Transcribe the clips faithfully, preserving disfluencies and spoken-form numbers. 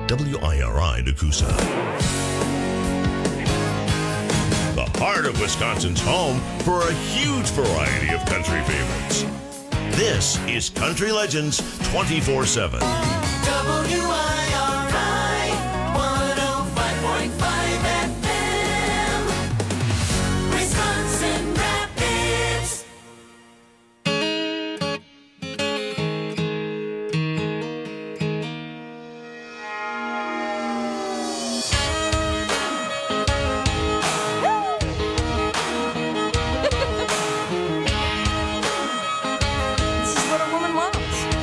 W I R I Nakusa. The heart of Wisconsin's home for a huge variety of country favorites. This is Country Legends twenty-four seven. W I R I one oh five point five F M, Wisconsin Rapids. This is what a woman wants.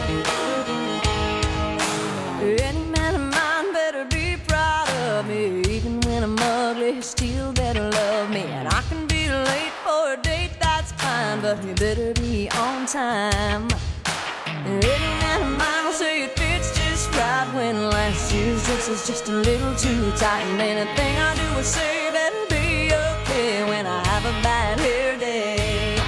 Any man of mine better be proud of me. Even when I'm ugly, he still better love me. And I can be late for a date, that's fine, but you better be on time. Any man of mine will say it fits just right when last year's dress is just a little too tight. And anything I do or say better be okay when I have a bad hair day.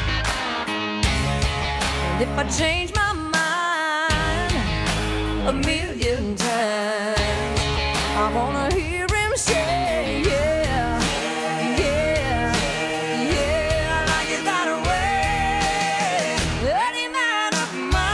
And if I change my mind a million times, I wanna hear him say, yeah, yeah, yeah, I like it that way. Any man of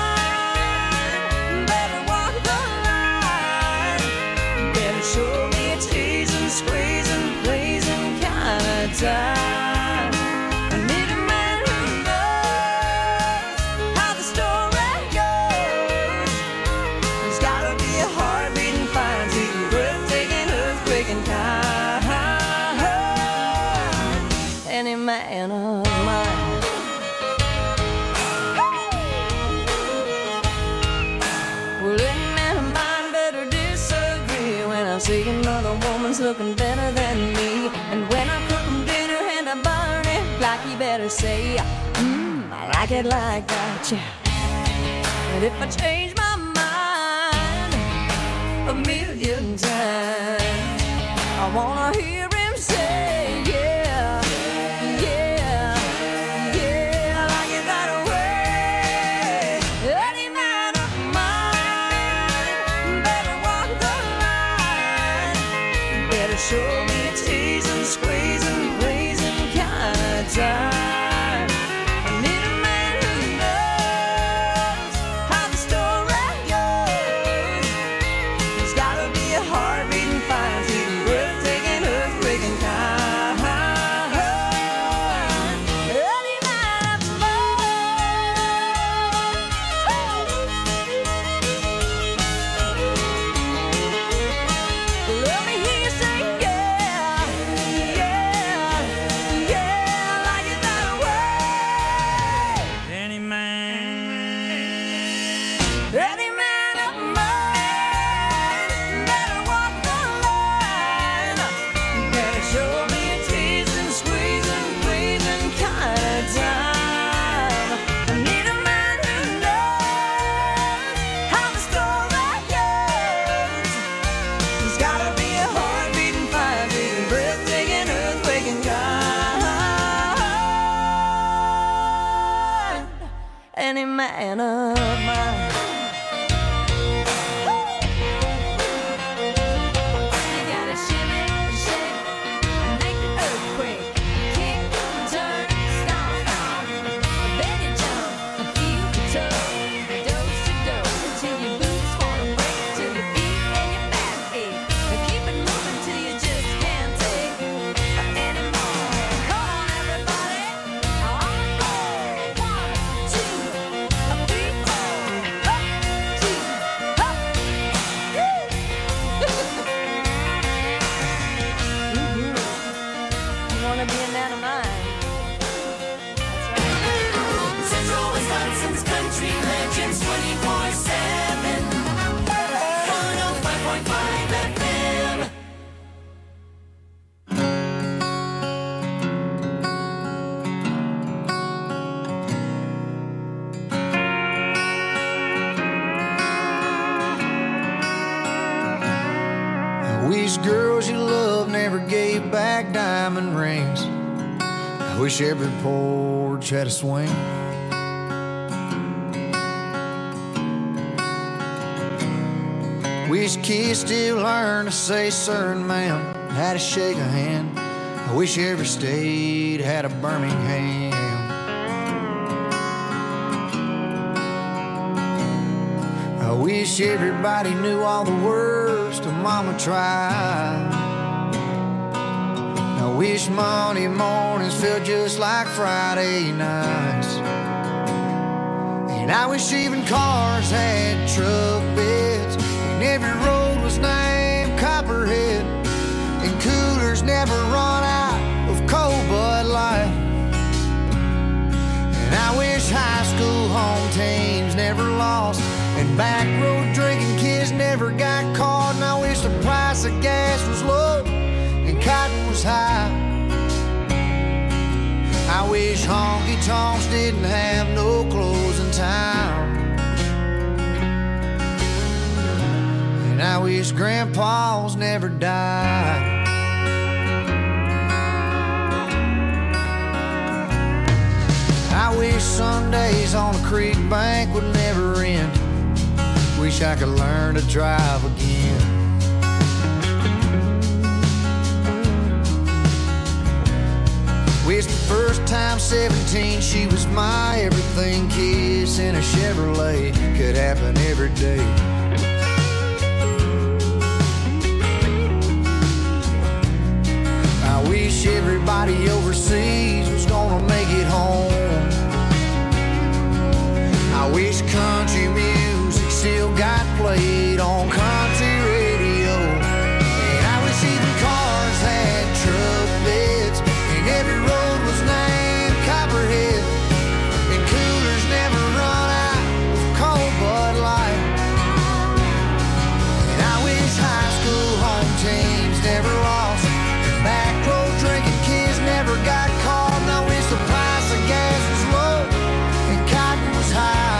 mine better walk the line, better show me a teasing, squeezing, pleasing kind of time. I need a man who knows how the story goes. There's gotta be a heart-beating, fine, sweet, breathtaking, earthquaking kind. Any man of mine. Well, any man of mine better disagree when I see another woman's looking better than me. And when I cook 'em dinner and I burn it, like he better say, mmm, I like it like that, yeah. And if I change my mind a million times, I wanna hear him say, yeah, yeah, yeah, I like it that way. Any man of mine better walk the line, better show me a teasing, squeezing, pleasing kind of time. I need a man who knows how the story goes. There's gotta be a heart-beating, fine, sweet, breathtaking, earthquaking kind. Any man of mine. Let me hear you say, yeah, yeah, yeah, I like it that way. Any man, Any man of mine better walk the line, better show me a teasing, squeezing, pleasing kind of time. I need a man who knows how the story goes. There's gotta be a heart-beating, fire-beating, breathtaking, earthquaking kind. Any man of mine. You gotta shimmy, shake, and make the earthquake. Kick, turn, stomp, then you jump, feel the tug, dose to dose, till your boots wanna break, till your feet and your back ache. Now keep it moving till you just can't take anymore. Come on, everybody, on the floor. One, two, three, four. Up, two, up. Woo! Mhm. You wanna be a man of mine? That's right. Central Wisconsin's Country Legends twenty-four seven, one oh five point five F M. I wish girls you love never gave back diamond rings. I wish every porch had a swing. wish kids still learn to say sir and ma'am, how to shake a hand. I wish every state had a Birmingham. I wish everybody knew all the words to Mama Tried. I wish Monday mornings felt just like Friday nights. And I wish even cars had truck beds, and every road was named Copperhead, and coolers never run out of cold Bud Light. And I wish high school home teams never lost, and back road drinking kids never got caught. And I wish the price of gas was low and cotton was high. I wish honky tonks didn't have no closing time. And I wish grandpas never died. I wish Sundays on a creek bank would never end. Wish I could learn to drive again. Wish the first time seventeen she was my everything kiss in a Chevrolet could happen every day. I wish everybody overseas was gonna make it home. I wish country music still got played on country radio. And I wish even cars had truck beds, and every road was named Copperhead, and coolers never run out of cold Bud Light. And I wish high school home teams never lost, and back road drinking kids never got caught. And I wish the price of gas was low and cotton was high.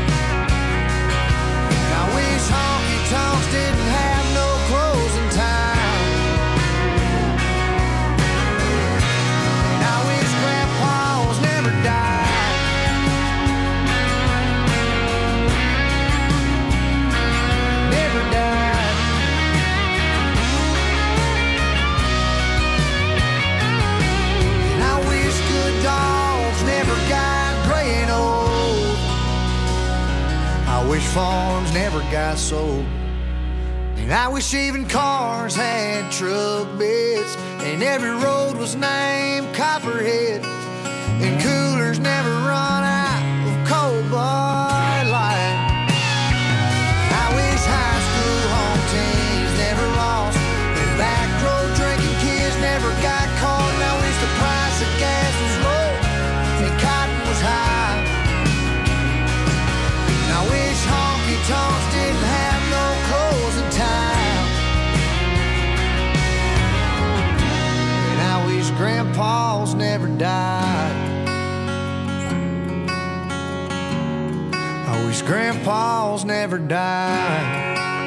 And I wish honky tonks didn't have no closing time. And I wish grandpas never died. Never died. And I wish good dogs never got gray and old. I wish farms never got sold. And I wish even cars had truck beds, and every road was named Copperhead, and coolers never run out of cold Bud Light. I wish high school home teams never lost, and back road drinking kids never got caught. And I wish the price of gas was low and cotton was high. And I wish honky tonks didn't have no closing time. And I wish grandpas never died. I wish grandpas never died.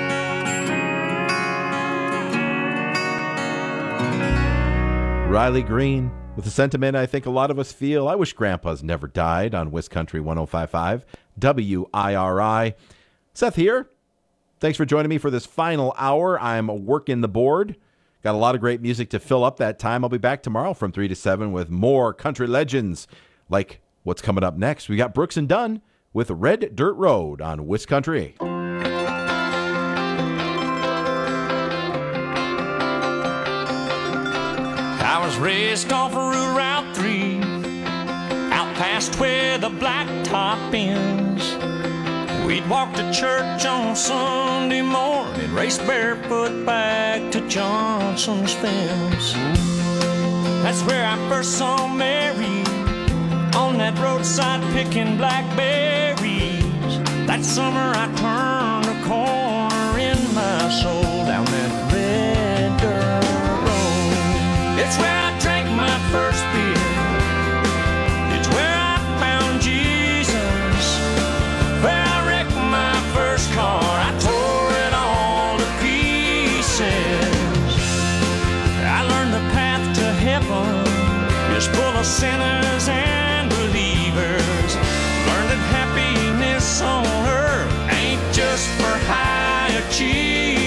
Riley Green, with a sentiment I think a lot of us feel. I wish grandpas never died on West Country one oh five point five W I R I. Seth here. Thanks for joining me for this final hour. I'm working the board. Got a lot of great music to fill up that time. I'll be back tomorrow from three to seven with more country legends, like what's coming up next. We got Brooks and Dunn with Red Dirt Road on West Country. I was raised off of Route three, out past where the blacktop ends. We'd walk to church on Sunday morning, race barefoot back to Johnson's fence. That's where I first saw Mary, on that roadside picking blackberries. That summer I turned a corner in my soul down that red dirt road. It's where I drank my first beer. It's where I found Jesus. Where I wrecked my first car. I tore it all to pieces. I learned the path to heaven is full of sinners and believers. Learned that happiness on earth ain't just for high achievers.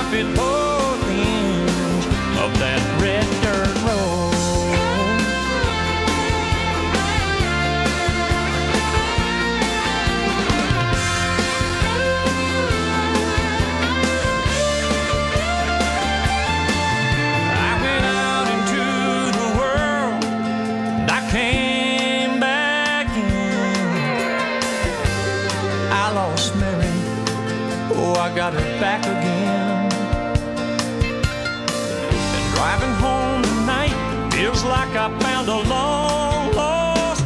life at both ends of that red dirt road. I went out into the world, and I came back in. I lost Mary, oh, I got her back again. And driving home tonight feels like I found a long lost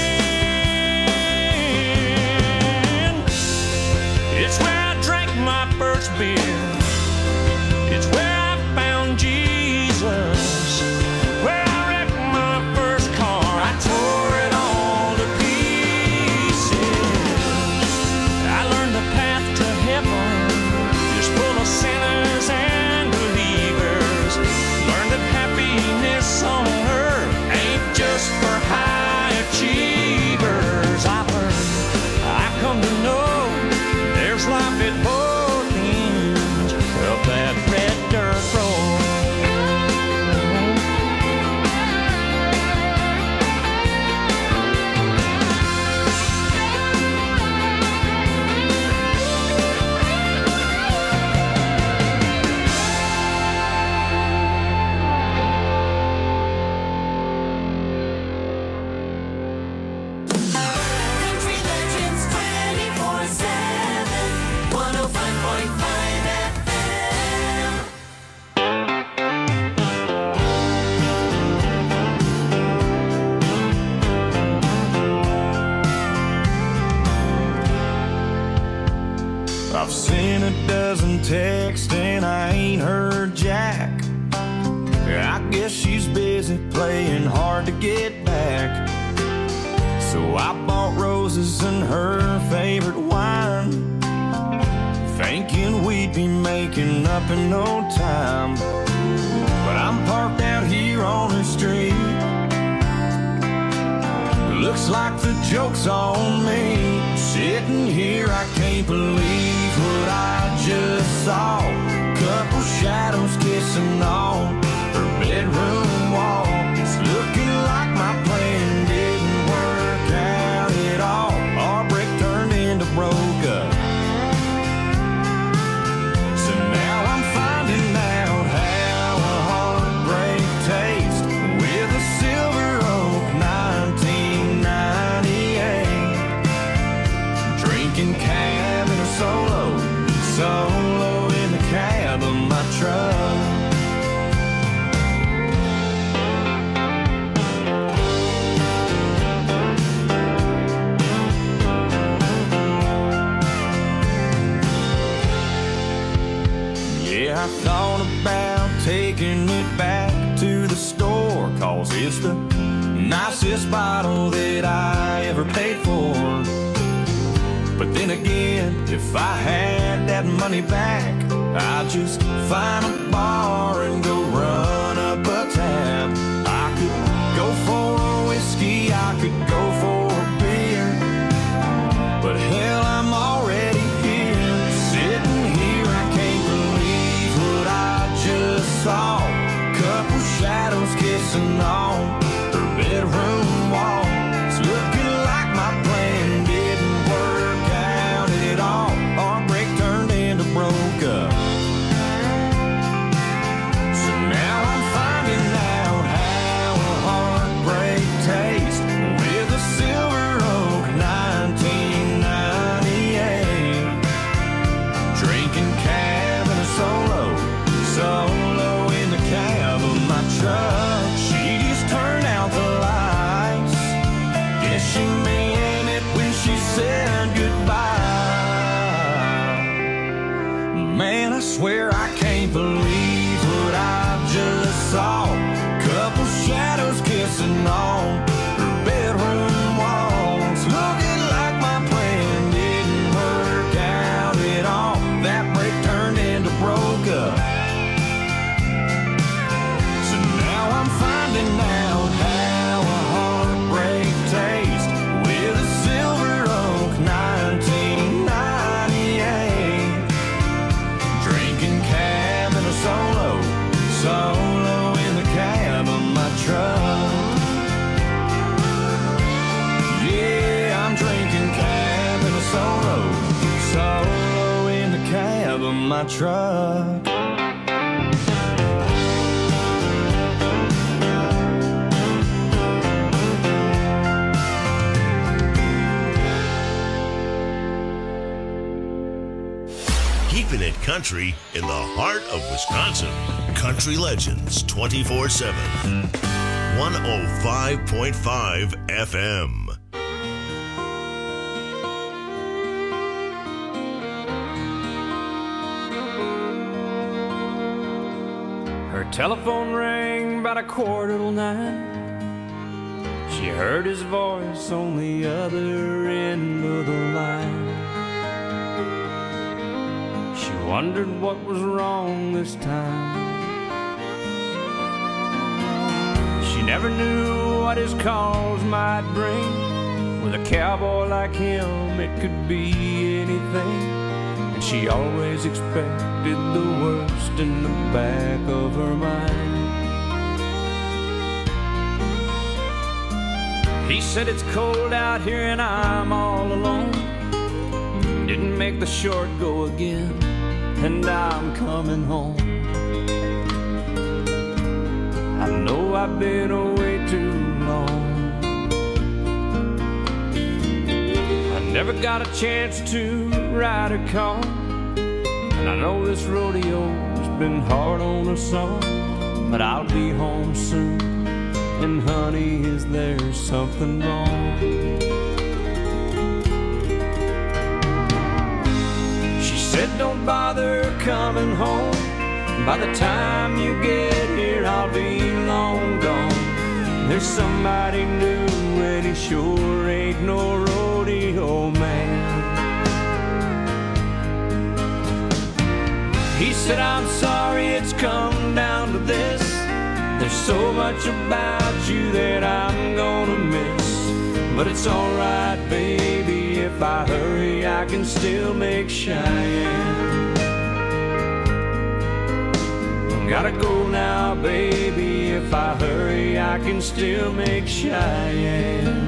friend. It's where I drank my first beer. It's where I found Jesus. Where I wrecked my first car. I tore it all to pieces. I learned the path to heaven is full of sinners and believers. Learned that happiness on earth ain't just for high achievers. I learned, I come to know there's life at both ends of that red dirt road. Country Legends twenty-four seven, one oh five point five F M. I've seen a dozen texts and I ain't heard Jack. I guess she's busy playing hard to get back. So I bought roses and her favorite wine, thinking we'd be making up in no time. But I'm parked out here on her street. Looks like the joke's on me. Sitting here, I can't believe what I just saw. Couple shadows kissing on her bedroom wall. It's looking like my plan didn't work out at all. Our brick turned into broke up. So now I'm finding out how a heartbreak tastes with a Silver Oak nineteen ninety-eight. Drinking cab in a solo, solo in the cab of my truck. Yeah, I thought about taking it back to the store, 'cause it's the nicest bottle that I ever paid for. But then again, if I had that money back, I'd just find a bar and go run up a tab. I could go for a whiskey, I could go for a beer, but hell, I'm already here. Sitting here, I can't believe what I just saw. Couple shadows kissing on her bedroom wall. It's looking like my plan didn't work out at all. Our break turned into broke up. So now I'm finding out how a heartbreak tastes with a Silver Oak nineteen ninety-eight. Drinking cab in a solo, solo in the cab of my truck. She just turned out the lights. Guess she meant it when she said goodbye. Man, I swear I can't believe what I just saw. Couple shadows kissing on her bedroom walls. Looking like my plan didn't work out at all. That break turned into broke up. So now I'm finding out how a heartbreak tastes with a Silver Oak nineteen ninety-eight. Drinking cab my truck. Keeping it country in the heart of Wisconsin. Country Legends twenty-four seven. one oh five point five F M. Her telephone rang about a quarter till nine. She heard his voice on the other end of the line. She wondered what was wrong this time. She never knew what his calls might bring. With a cowboy like him, it could be anything. And she always expected the worst in the back of her mind. He said it's cold out here and I'm all alone. Didn't make the short go again, and I'm coming home. I know I've been away too long. I never got a chance to ride a car, and I know this rodeo's been hard on us all. But I'll be home soon, and honey, is there something wrong? She said don't bother coming home. By the time you get here, I'll be long gone. There's somebody new, and he sure ain't no rodeo man. He said, I'm sorry it's come down to this. There's so much about you that I'm gonna miss. But it's alright, baby, if I hurry, I can still make Cheyenne. Gotta go now, baby, if I hurry, I can still make Cheyenne.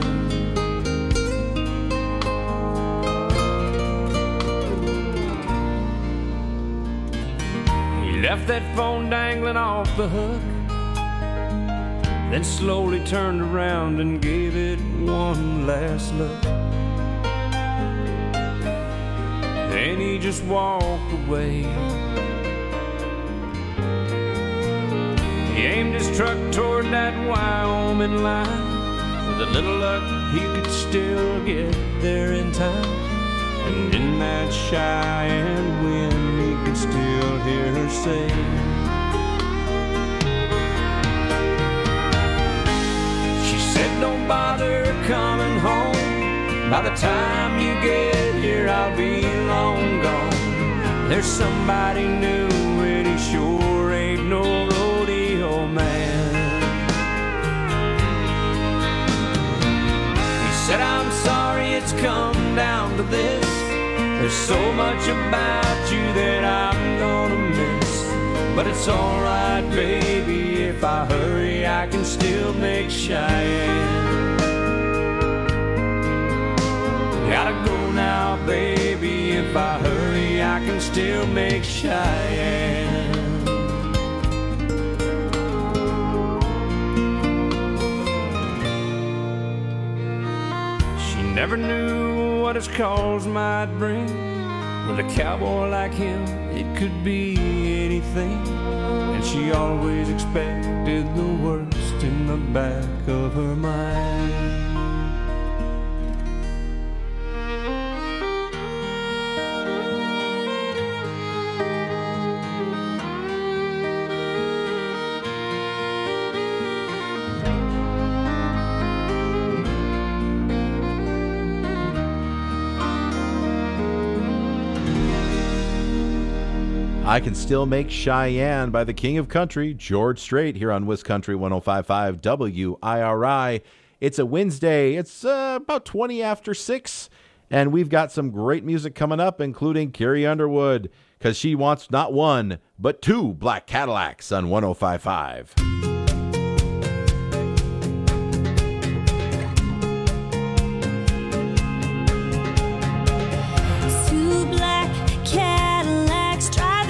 He left that phone dangling off the hook, then slowly turned around and gave it one last look. Then he just walked away. He aimed his truck toward that Wyoming line. With a little luck, he could still get there in time. And in that Cheyenne wind, he could still hear her say, she said, don't bother coming home. By the time you get here, I'll be long gone. There's somebody new, and he sure ain't no rodeo man. He said, I'm sorry it's come down to this. There's so much about you that I'm gonna miss. But it's alright, baby, if I hurry, I can still make Cheyenne. Gotta go now, baby, if I hurry, I can still make Cheyenne. She never knew what his calls might bring. With a cowboy like him, it could be anything. And she always expected the worst in the back of her mind. I Can Still Make Cheyenne by the King of Country, George Strait, here on WisCountry one oh five point five W I R I. It's a Wednesday. It's uh, about twenty after six, and we've got some great music coming up, including Carrie Underwood, because she wants not one, but two black Cadillacs on one oh five point five. Two black Cadillacs drive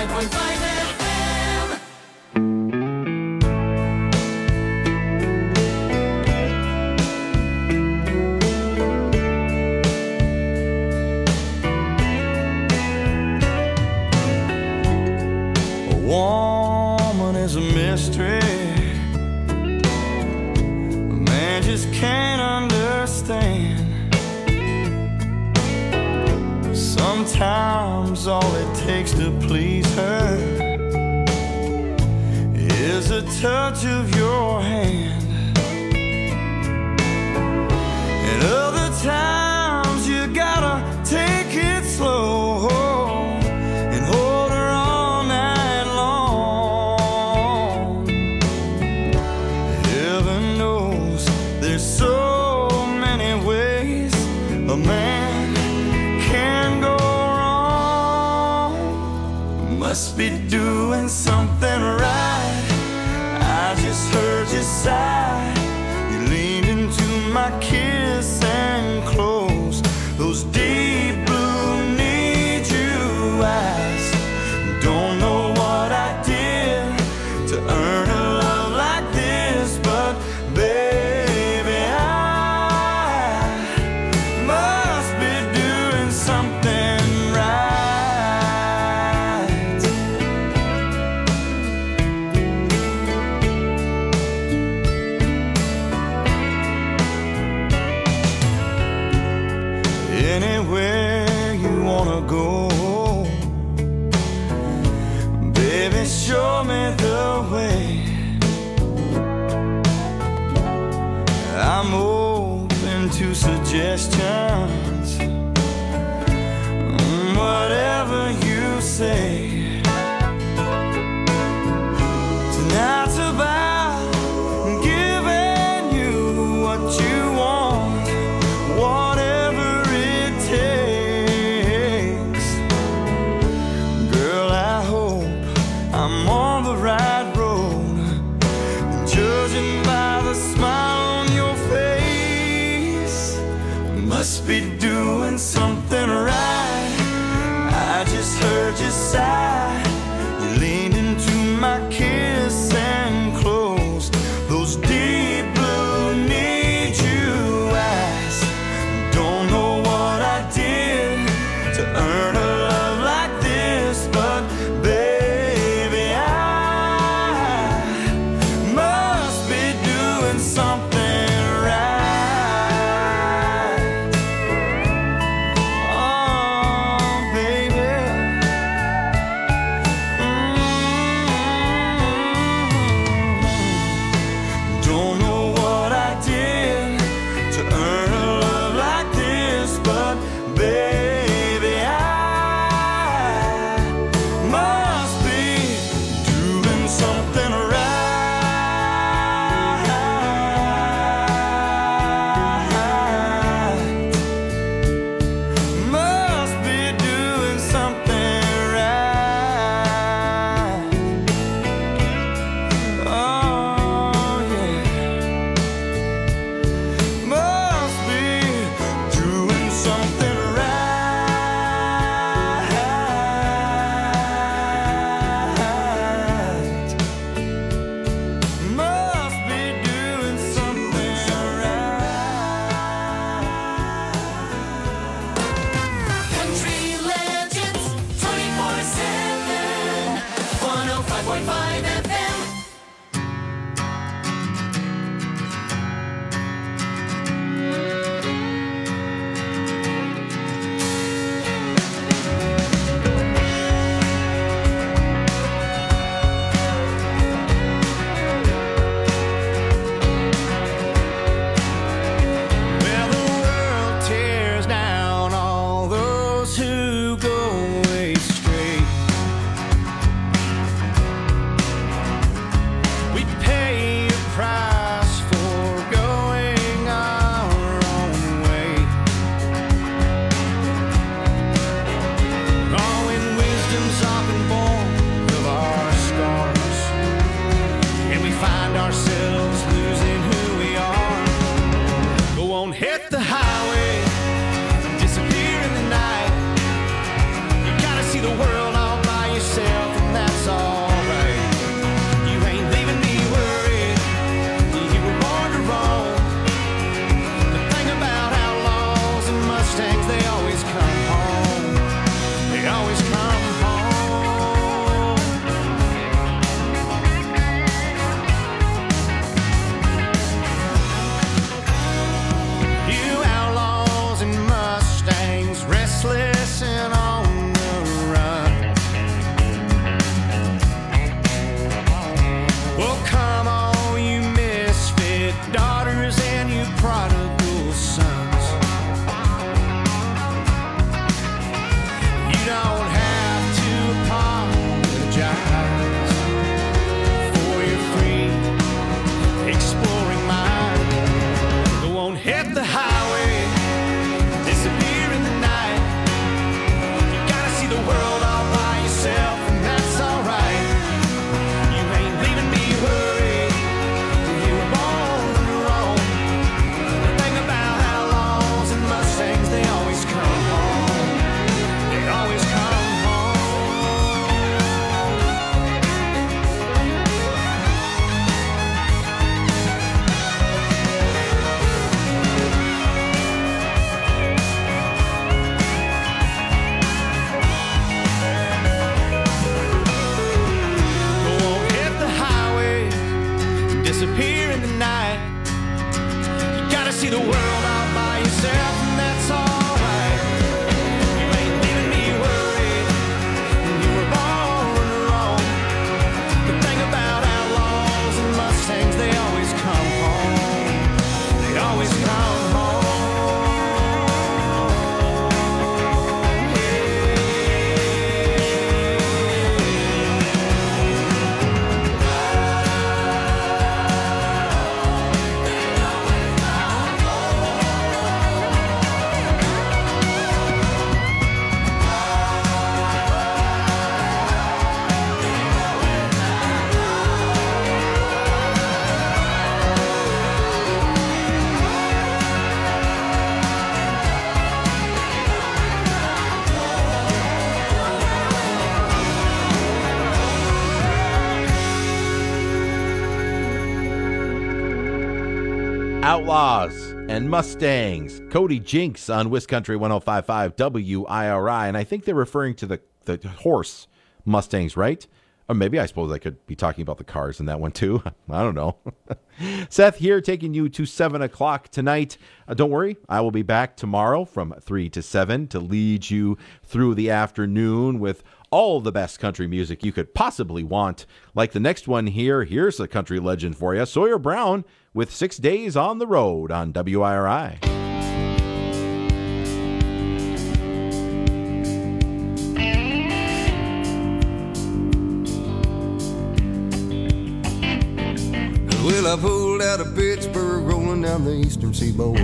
five point five F M. A woman is a mystery. A man just can't understand. Sometimes all it takes to please her is a touch of your hand. And other times you gotta take it slow and hold her all night long. Heaven knows there's so many ways a man can go wrong. Must be doing something right. I just heard you sigh. You leaned into my kiss and closed those deep blue need you eyes. Don't know what I did to earn a love like this, but baby, I must be doing something right. Anywhere you wanna go, baby, show me the way. I'm open to suggestions, mm, whatever you say. Tonight's about giving you what you want, whatever it takes. Girl, I hope I'm on the right road, judging by the smile on your face. Must be doing something right. I just heard you sigh. disappear in the night. You gotta see the world all by yourself, and that's alright. You ain't leaving me worried, you were born wrong. The thing about outlaws and Mustangs, they always come home. They always come home. Outlaws and Mustangs. Cody Jinks on Wiz Country one oh five point five W I R I. And I think they're referring to the, the horse Mustangs, right? Or maybe I suppose I could be talking about the cars in that one too. I don't know. Seth here taking you to seven o'clock tonight. Uh, don't worry, I will be back tomorrow from three to seven to lead you through the afternoon with all the best country music you could possibly want. Like the next one here, here's a country legend for you. Sawyer Brown with Six Days on the Road on W I R I. Well, I pulled out of Pittsburgh, rolling down the eastern seaboard.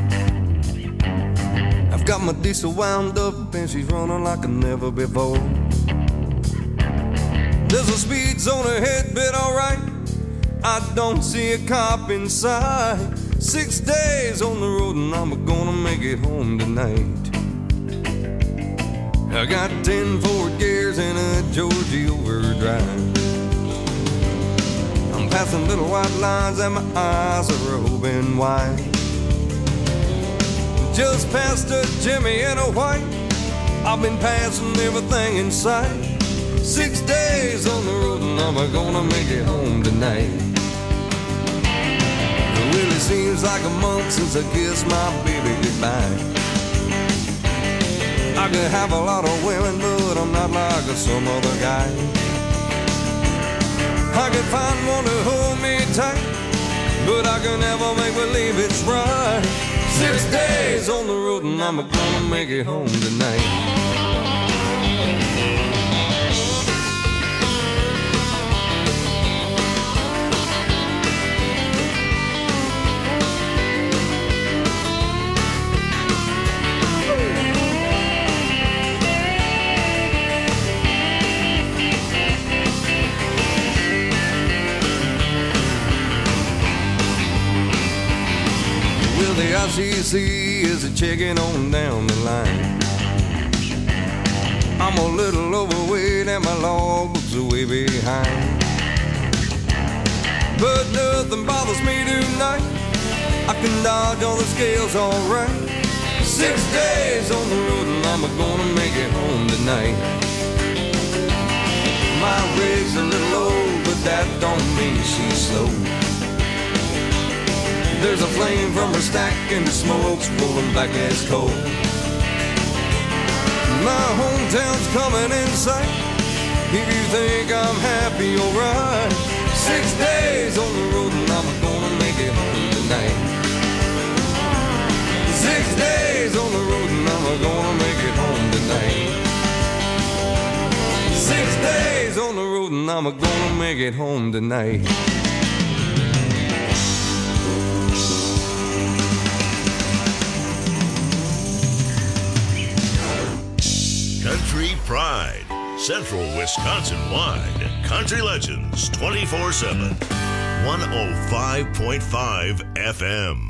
I've got my diesel wound up and she's running like never before. There's a speed zone ahead, but alright, I don't see a cop inside. Six days on the road and I'm gonna make it home tonight. I got ten Ford gears and a Georgie overdrive. I'm passing little white lines and my eyes are open wide. Just past a Jimmy and a white, I've been passing everything in sight. Six days on the road and I'm gonna make it home tonight. Well, it seems like a month since I kissed my baby goodbye. I could have a lot of women, but I'm not like some other guy. I could find one to hold me tight, but I can never make believe it's right. Six days on the road and I'm gonna make it home tonight. The I C C is a checking on down the line. I'm a little overweight and my logbook's way behind, but nothing bothers me tonight. I can dodge all the scales alright. Six days on the road and I'm gonna make it home tonight. My rig's a little old, but that don't mean she's slow. There's a flame from her stack and the smoke's rolling back as coal. My hometown's coming in sight. If you think I'm happy, alright. Six days on the road and I'm gonna make it home tonight. Six days on the road and I'm gonna make it home tonight. Six days on the road and I'm gonna make it home tonight. Country Pride, Central Wisconsin wide. Country Legends twenty-four seven. one oh five point five F M.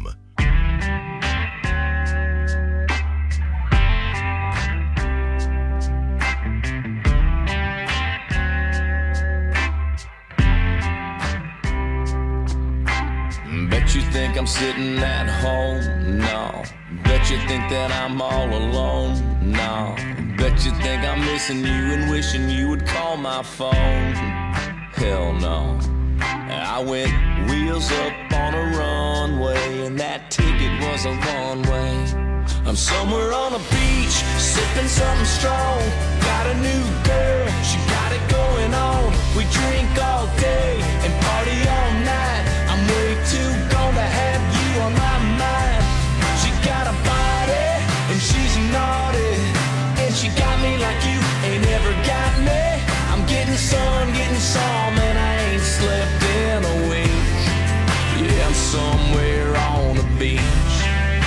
Bet you think I'm sitting at home? No. Bet you think that I'm all alone? No. Bet you think I'm missing you and wishing you would call my phone? Hell no. I went wheels up on a runway, and that ticket was a one way. I'm somewhere on a beach, sipping something strong. Got a new girl, she got it going on. We drink all day and party all night. I'm way too gone to have you on my mind. She got a body and she's naughty, and she got me like you ain't ever got me. I'm getting sun, getting some, and I ain't slept in a week. Yeah, I'm somewhere on the beach.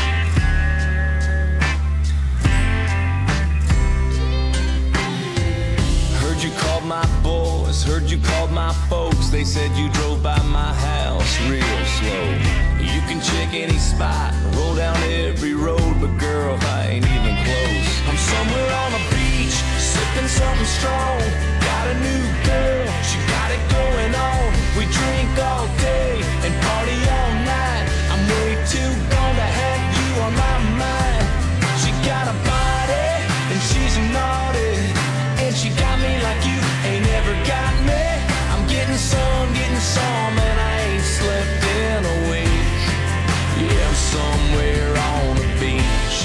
Heard you called my boys, heard you called my folks. They said you drove by my house real slow. You can check any spot, roll down every road, but girl, I ain't even close. I'm somewhere on a beach, sipping something strong. Got a new girl, she got it going on. We drink all day and party all night. I'm way too gone to have you on my mind. She got a body and she's naughty, and she got me like you ain't ever got me. I'm getting some, getting some, and I ain't slept in a week. Yeah, I'm somewhere on the beach.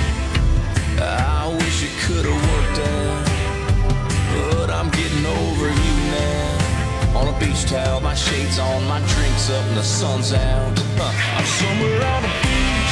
I wish it could've worked out, but I'm getting over you now. On a beach towel, my shades on, my drinks up, and the sun's out. Huh. I'm somewhere on the beach.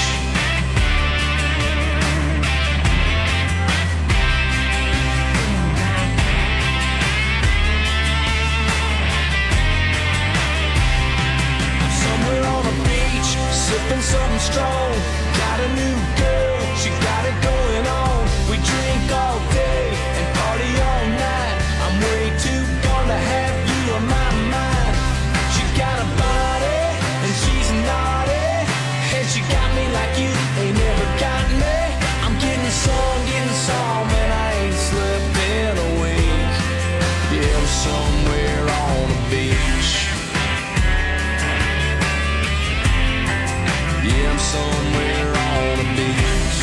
I'm somewhere on the beach, sipping something strong. Got a new girl, she got it going on. We drink all day and party all night. I'm way too gone to have you on my mind. She got a body and she's naughty, and she got me like you ain't never got me. I'm getting some, getting some, and I ain't slept in a week. Yeah, I'm somewhere on the beach. Yeah, I'm somewhere on the beach.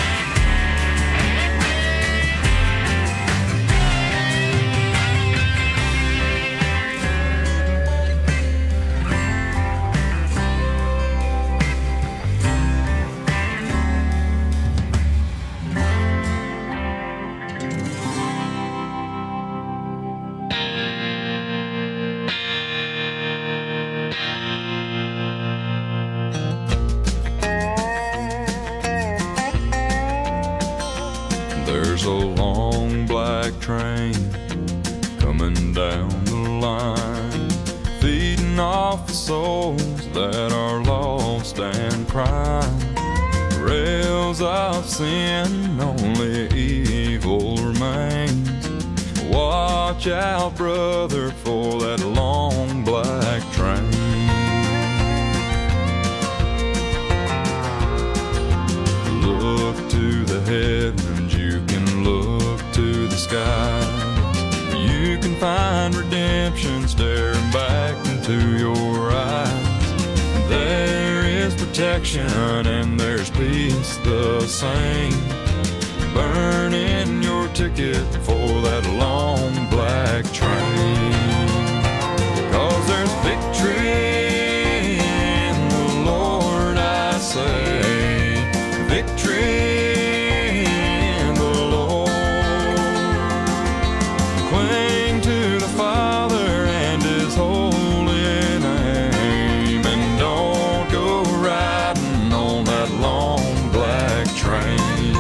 There's a long black train coming down the line, feeding off the souls that are lost and crying. Rails of sin, only evil remains. Watch out, brother, for that long black train. Look to the heavens, you can look to the sky. You can find redemption staring back into your eyes. There is protection and there's peace the same. Burning your ticket for that long black train. 'Cause there's victory in the Lord, I say. Victory in the Lord. Cling to the Father and His holy name, and don't go riding on that long black train.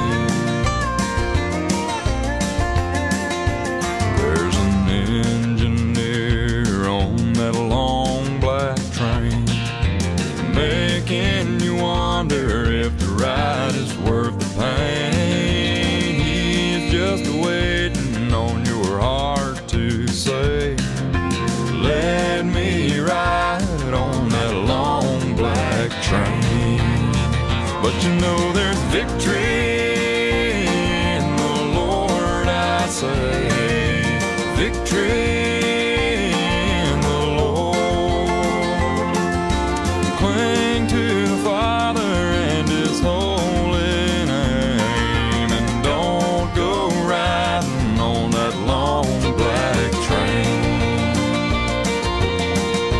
There's an engineer on that long black train, making you wonder if the ride is worth the pain. He's just waiting on your heart to say, let me ride on that long black train. But you know there's victory in the Lord, I say. Victory in the Lord. Cling to the Father and His holy name, and don't go riding on that long black train.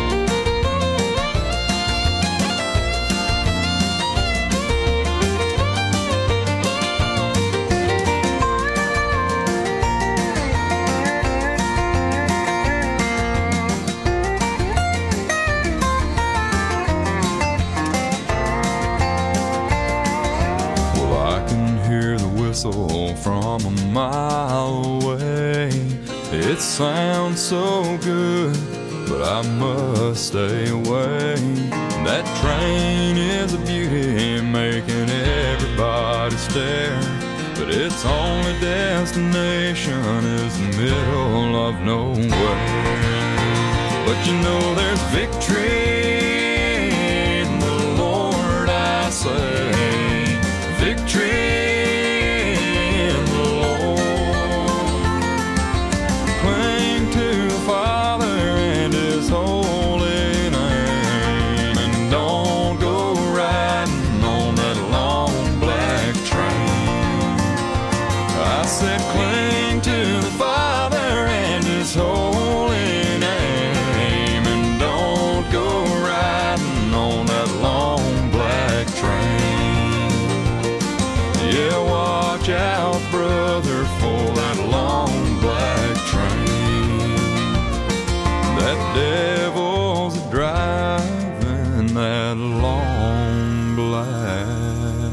from a mile away. It sounds so good, but I must stay away. That train is a beauty, making everybody stare. But its only destination is the middle of nowhere. But you know there's victory in the Lord, I say. Victory in the Lord. Cling to the Father and His holy name, and don't go riding on that long black train. I said cling to the Father and His holy name, and don't go riding on that long black train. Yeah, watch out, brother, for that long black train. That devil's driving that long black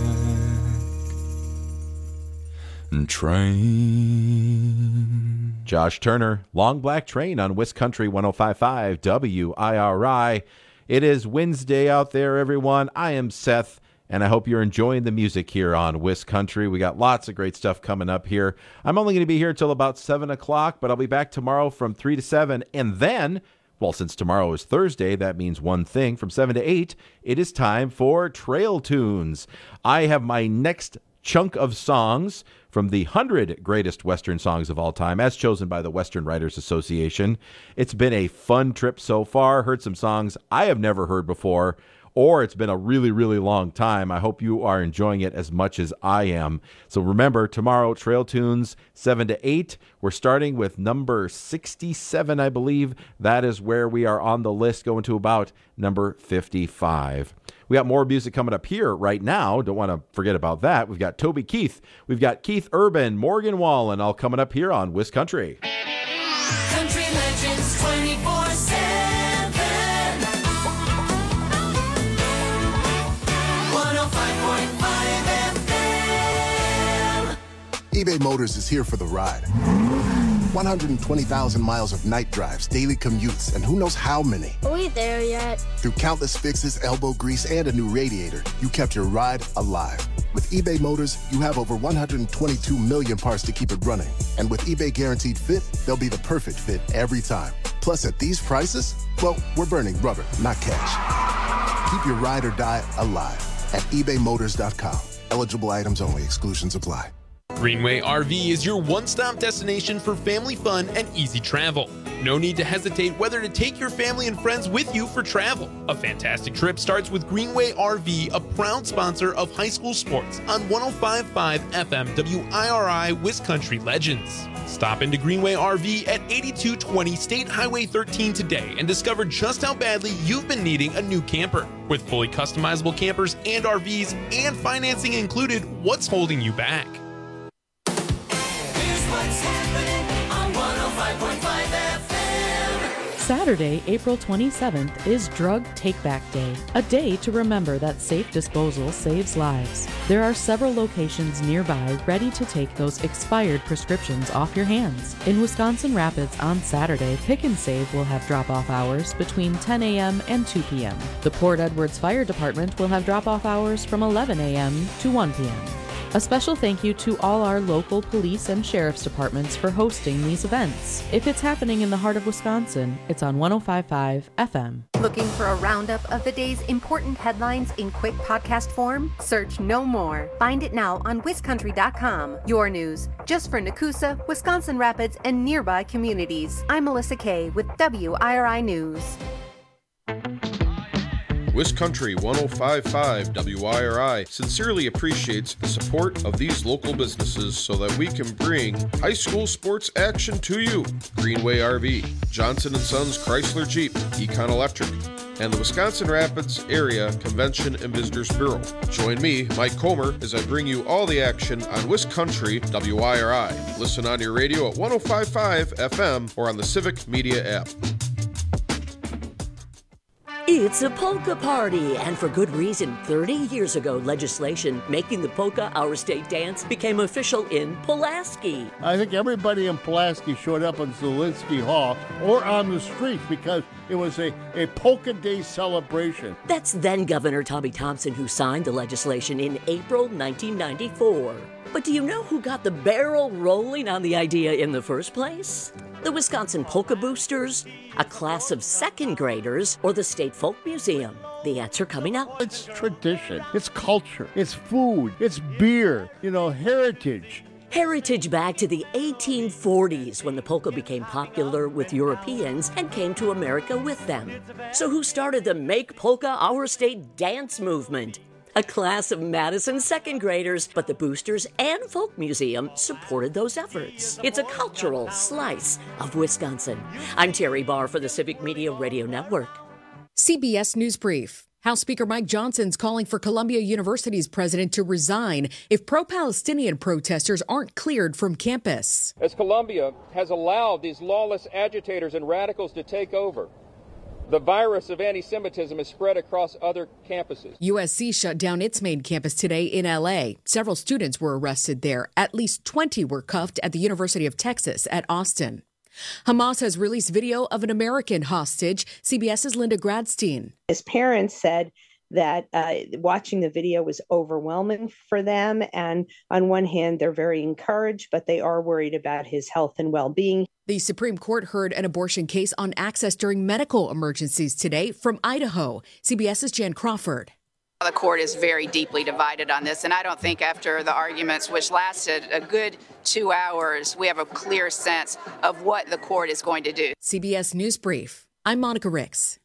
train. Josh Turner, Long Black Train on Wisk Country one oh five point five W I R I. It is Wednesday out there, everyone. I am Seth, and I hope you're enjoying the music here on Wisk Country. We got lots of great stuff coming up here. I'm only going to be here till about seven o'clock, but I'll be back tomorrow from three to seven. And then, well, since tomorrow is Thursday, that means one thing. From seven to eight, it is time for Trail Tunes. I have my next chunk of songs from the one hundred greatest Western songs of all time, as chosen by the Western Writers Association. It's been a fun trip so far. Heard some songs I have never heard before, or it's been a really, really long time. I hope you are enjoying it as much as I am. So remember, tomorrow, Trail Tunes, seven to eight. We're starting with number sixty-seven, I believe. That is where we are on the list, going to about number fifty-five. We got more music coming up here right now. Don't want to forget about that. We've got Toby Keith. We've got Keith Urban, Morgan Wallen, all coming up here on Wisk Country. Country Legends twenty-four seven. one oh five point five F M. eBay Motors is here for the ride. one hundred twenty thousand miles of night drives, daily commutes, and who knows how many. Are we there yet? Through countless fixes, elbow grease, and a new radiator, you kept your ride alive. With eBay Motors, you have over one hundred twenty-two million parts to keep it running. And with eBay Guaranteed Fit, they'll be the perfect fit every time. Plus, at these prices, well, we're burning rubber, not cash. Keep your ride or die alive at ebay motors dot com. Eligible items only. Exclusions apply. Greenway R V is your one-stop destination for family fun and easy travel. No need to hesitate whether to take your family and friends with you for travel. A fantastic trip starts with Greenway R V, a proud sponsor of high school sports on one oh five point five F M W I R I Wisk Country Legends. Stop into Greenway R V at eighty-two twenty State Highway thirteen today and discover just how badly you've been needing a new camper. With fully customizable campers and R Vs and financing included, what's holding you back? What's happening on one oh five point five F M? Saturday, April twenty-seventh is Drug Take-Back Day, a day to remember that safe disposal saves lives. There are several locations nearby ready to take those expired prescriptions off your hands. In Wisconsin Rapids on Saturday, Pick and Save will have drop-off hours between ten a.m. and two p.m. The Port Edwards Fire Department will have drop-off hours from eleven a.m. to one p.m. A special thank you to all our local police and sheriff's departments for hosting these events. If it's happening in the heart of Wisconsin, it's on one oh five point five F M. Looking for a roundup of the day's important headlines in quick podcast form? Search no more. Find it now on wisk country dot com. Your news, just for Nakusa, Wisconsin Rapids, and nearby communities. I'm Melissa Kay with W I R I News. Wisk Country one oh five point five W I R I sincerely appreciates the support of these local businesses so that we can bring high school sports action to you. Greenway R V, Johnson and Sons Chrysler Jeep, Econ Electric, and the Wisconsin Rapids Area Convention and Visitors Bureau. Join me, Mike Comer, as I bring you all the action on Wisk Country W I R I. Listen on your radio at one oh five point five F M or on the Civic Media app. It's a polka party, and for good reason. thirty years ago, legislation making the polka our state dance became official in Pulaski. I think everybody in Pulaski showed up in Zielinski Hall or on the streets because it was a, a polka day celebration. That's then Governor Tommy Thompson who signed the legislation in April nineteen ninety-four. But do you know who got the barrel rolling on the idea in the first place? The Wisconsin Polka Boosters, a class of second graders, or the State Folk Museum? The answer coming up. It's tradition, it's culture, it's food, it's beer, you know, heritage. Heritage back to the eighteen forties when the polka became popular with Europeans and came to America with them. So who started the Make Polka Our State dance movement? A class of Madison second graders, but the Boosters and Folk Museum supported those efforts. It's a cultural slice of Wisconsin. I'm Terry Barr for the Civic Media Radio Network. C B S News Brief. House Speaker Mike Johnson's calling for Columbia University's president to resign if pro-Palestinian protesters aren't cleared from campus. As Columbia has allowed these lawless agitators and radicals to take over, the virus of anti-Semitism is spread across other campuses. U S C shut down its main campus today in L A. Several students were arrested there. At least twenty were cuffed at the University of Texas at Austin. Hamas has released video of an American hostage. CBS's Linda Gradstein. His parents said that uh, watching the video was overwhelming for them. And on one hand, they're very encouraged, but they are worried about his health and well-being. The Supreme Court heard an abortion case on access during medical emergencies today from Idaho. CBS's Jan Crawford. The court is very deeply divided on this, and I don't think after the arguments, which lasted a good two hours, we have a clear sense of what the court is going to do. C B S News Brief. I'm Monica Ricks.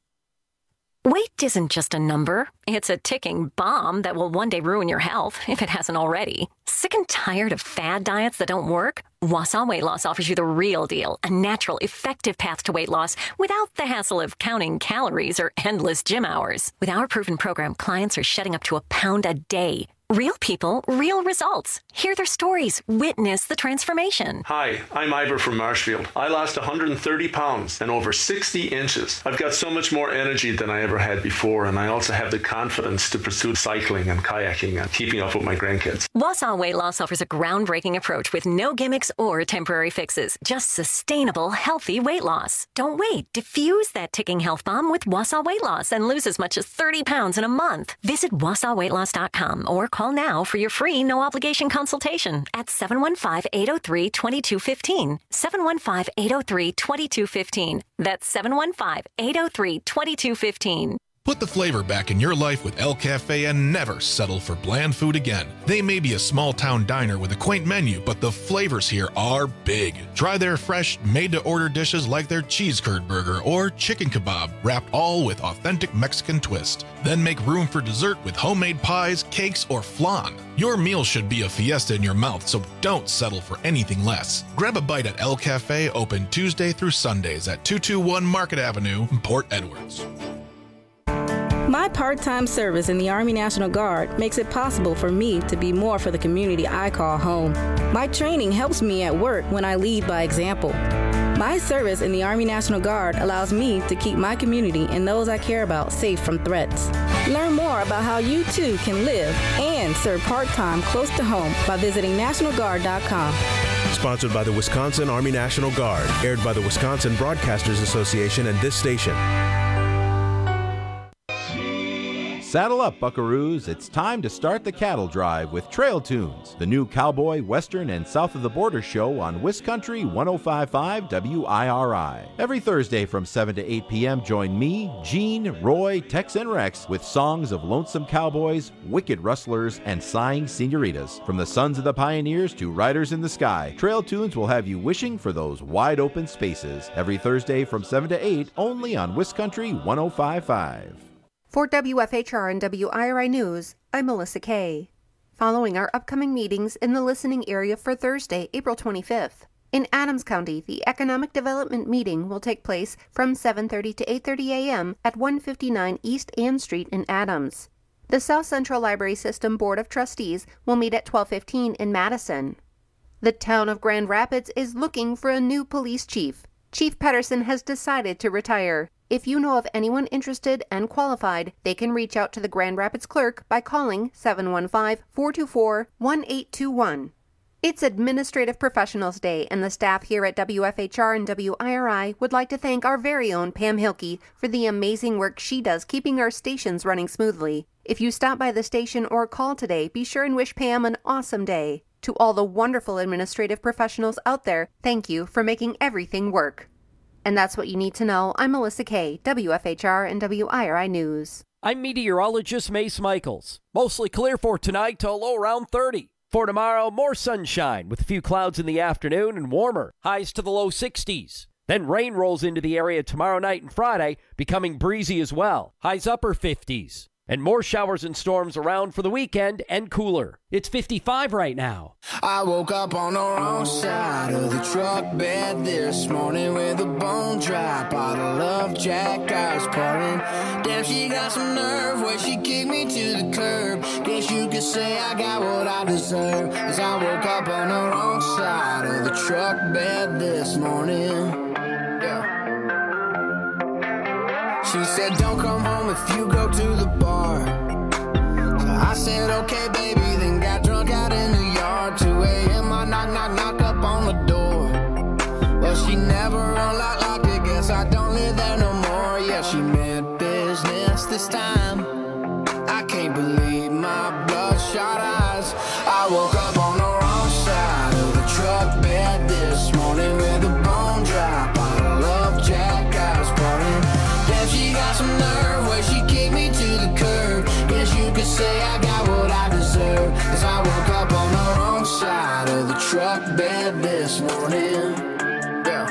Weight isn't just a number. It's a ticking bomb that will one day ruin your health, if it hasn't already. Sick and tired of fad diets that don't work? Wausau Weight Loss offers you the real deal, a natural, effective path to weight loss without the hassle of counting calories or endless gym hours. With our proven program, clients are shedding up to a pound a day. Real people, real results. Hear their stories. Witness the transformation. Hi, I'm Ivor from Marshfield. I lost one hundred thirty pounds and over sixty inches. I've got so much more energy than I ever had before, and I also have the confidence to pursue cycling and kayaking and keeping up with my grandkids. Wausau Weight Loss offers a groundbreaking approach with no gimmicks or temporary fixes. Just sustainable, healthy weight loss. Don't wait. Diffuse that ticking health bomb with Wausau Weight Loss and lose as much as thirty pounds in a month. Visit wausau weight loss dot com or call Call now for your free no-obligation consultation at seven one five, eight oh three, two two one five. seven one five, eight oh three, two two one five. That's seven one five, eight oh three, two two one five. Put the flavor back in your life with El Cafe and never settle for bland food again. They may be a small-town diner with a quaint menu, but the flavors here are big. Try their fresh, made-to-order dishes like their cheese curd burger or chicken kebab, wrapped all with authentic Mexican twist. Then make room for dessert with homemade pies, cakes, or flan. Your meal should be a fiesta in your mouth, so don't settle for anything less. Grab a bite at El Cafe, open Tuesday through Sundays at two two one Market Avenue, Port Edwards. My part-time service in the Army National Guard makes it possible for me to be more for the community I call home. My training helps me at work when I lead by example. My service in the Army National Guard allows me to keep my community and those I care about safe from threats. Learn more about how you too can live and serve part-time close to home by visiting national guard dot com. Sponsored by the Wisconsin Army National Guard, aired by the Wisconsin Broadcasters Association and this station. Saddle up, buckaroos. It's time to start the cattle drive with Trail Tunes, the new cowboy, western, and south of the border show on Wiscountry one oh five point five W I R I. Every Thursday from seven to eight p.m., join me, Gene, Roy, Tex, and Rex with songs of lonesome cowboys, wicked rustlers, and sighing senoritas. From the sons of the pioneers to riders in the sky, Trail Tunes will have you wishing for those wide open spaces. Every Thursday from seven to eight, only on Wiscountry one oh five point five. For W F H R and W I R I News, I'm Melissa Kay. Following our upcoming meetings in the listening area for Thursday, April twenty-fifth. In Adams County, the Economic Development Meeting will take place from seven thirty to eight thirty a.m. at one fifty-nine East Ann Street in Adams. The South Central Library System Board of Trustees will meet at twelve fifteen in Madison. The town of Grand Rapids is looking for a new police chief. Chief Pedersen has decided to retire. If you know of anyone interested and qualified, they can reach out to the Grand Rapids clerk by calling seven one five, four two four, one eight two one. It's Administrative Professionals Day, and the staff here at W F H R and W I R I would like to thank our very own Pam Hilke for the amazing work she does keeping our stations running smoothly. If you stop by the station or call today, be sure and wish Pam an awesome day. To all the wonderful administrative professionals out there, thank you for making everything work. And that's what you need to know. I'm Melissa Kay, W F H R and W I R I News. I'm meteorologist Mace Michaels. Mostly clear for tonight to a low around thirty. For tomorrow, more sunshine with a few clouds in the afternoon and warmer. Highs to the low sixties. Then rain rolls into the area tomorrow night and Friday, becoming breezy as well. Highs upper fifties. And more showers and storms around for the weekend and cooler. It's fifty-five right now. I woke up on the wrong side of the truck bed this morning with a bone dry bottle of Jack I was pouring. Damn, she got some nerve where she kicked me to the curb. Guess you could say I got what I deserve. As I woke up on the wrong side of the truck bed this morning. Yeah. She said, don't come home if you go to the bar. So I said, okay, baby, then got drunk out in the yard. two a.m. I knock, knock, knock up on the door. Well, she never unlocked, locked it. Guess I don't live there no more. Yeah, she meant business this time. I can't believe my bloodshot eyes. I woke up on the wrong side of the truck bed this morning with a bone dry bottle of Jack I was pouring. She got some nerve where she kicked me to the curb. Guess you could say I got what I deserve. As I woke up on the wrong side of the truck bed this morning. Yeah.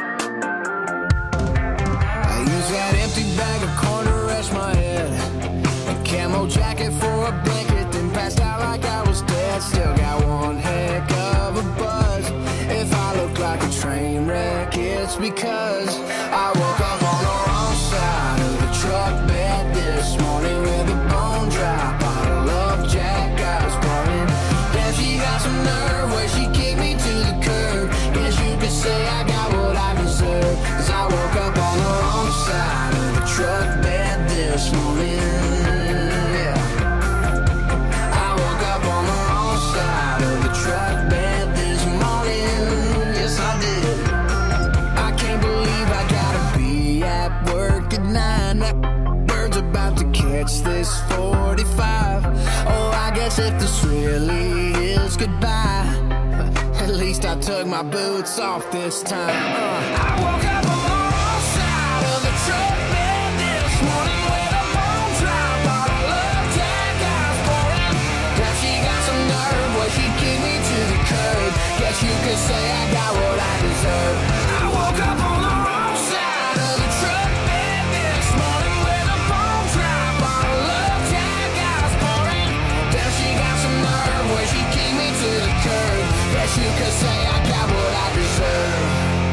I used that empty bag of corn to rest my head. A camo jacket for a blanket, then passed out like I was dead. Still got one heck of a buzz. If I look like a train wreck, it's because I woke up on the wrong side of the truck bed this morning with a bone dry bottle of Jack I was pouring. Damn, she got some nerve where she kicked me to the curb. Guess you could say I got what I deserve. Cause I woke up on the wrong side of the truck bed this morning. Yeah. I woke up on the wrong side of the truck bed this morning. Yes, I did. I can't believe I gotta be at work at nine. That bird's about to catch this forty-five. Oh, I guess if this really is goodbye, at least I took my boots off this time. uh, I woke up on the wrong side of the truck bed this morning with a bone dry bottle of Jack I was pouring. Now she got some nerve where she kicked me to the curb. Guess you could say I got what I deserve. I woke up on the wrong side of the truck bed this morning with a bone dry bottle of Jack I was pouring. Now she got some nerve where she kicked me to the curb. Guess you could say I got what I deserve.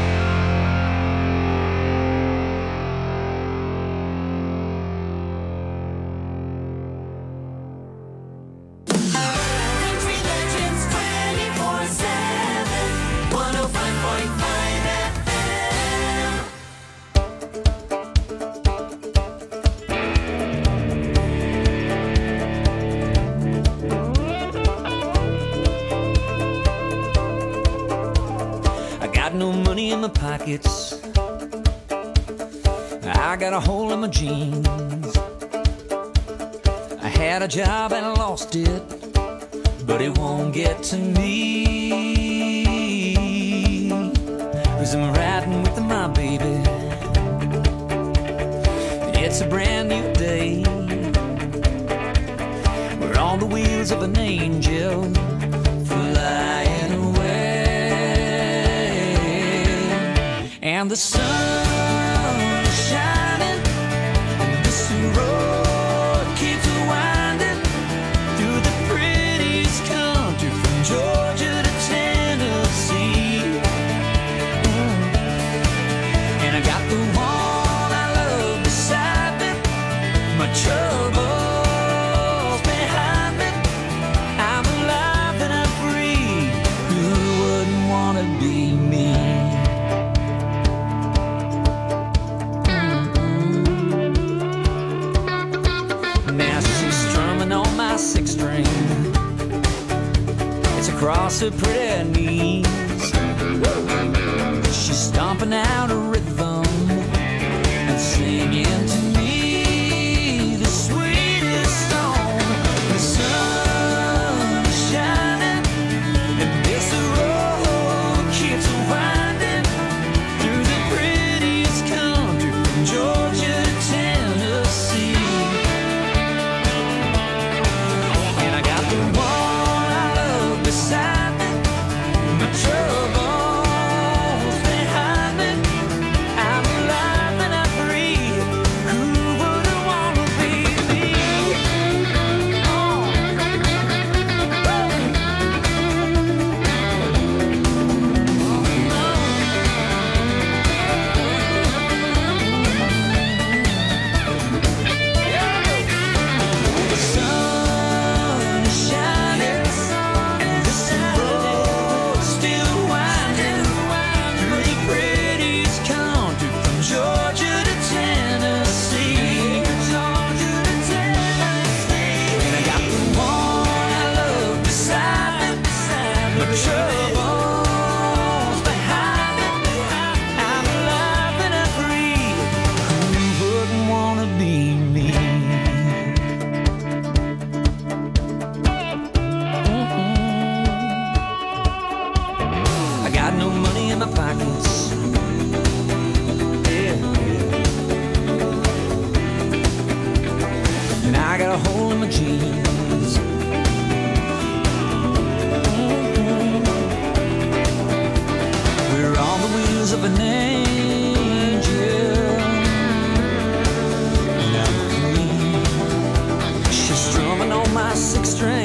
Country Legends twenty-four seven, one oh five point five F M. I got no money in my pockets. I got a hole in my jeans. I had a job and I lost it, but it won't get to me. 'Cause I'm riding with my baby. It's a brand new day. We're on the wheels of an angel flying away. And the sun is shining, and this road keeps winding through the prettiest country from Georgia to Tennessee. Mm. And I got the one I love beside me, my troubles behind me. I'm alive and I'm free. Who wouldn't want to be me? across her pretty knees. She's stomping out a rhythm and singing to me the sweetest song. The sun is shining and this road keeps winding through the prettiest country from Georgia to Tennessee. And I got the one I love beside me, my troubles behind me. I'm alive and I'm free. Who wouldn't wanna be me? The sun is shining and this road still winding through the prettiest country from Georgia to Tennessee. Georgia to Tennessee. And I got the one I love beside me, my troubles behind me. I'm alive and I'm free. Who wouldn't wanna be me? I got no money in my pockets. Yeah, yeah. And I got a hole in my jeans. We're on the wheels of an angel. And I'm free. She's strumming on my six string.